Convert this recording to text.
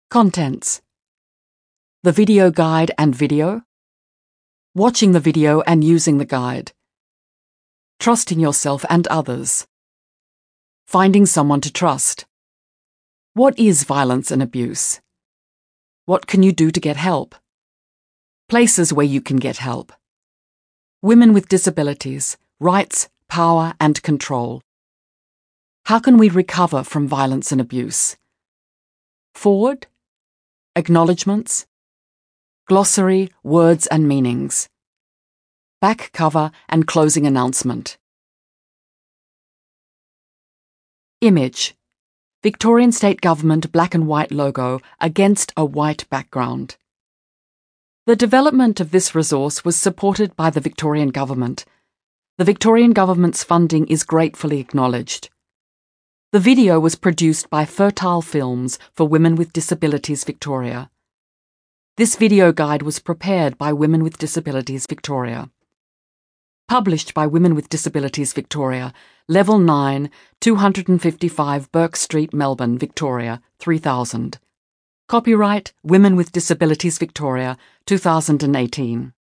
Contents: the video guide and video, watching the video and using the guide, trusting yourself and others, finding someone to trust. What is violence and abuse? What can you do to get help? Places where you can get help. Women with disabilities, rights, power and control. How can we recover from violence and abuse? Forward, acknowledgements, glossary, words and meanings, back cover and closing announcement. Image: Victorian State Government black and white logo against a white background. The development of this resource was supported by the Victorian Government. The Victorian Government's funding is gratefully acknowledged. The video was produced by Fertile Films for Women with Disabilities Victoria. This video guide was prepared by Women with Disabilities Victoria. Published by Women with Disabilities Victoria, Level 9, 255 Burke Street, Melbourne, Victoria, 3000. Copyright Women with Disabilities Victoria, 2018.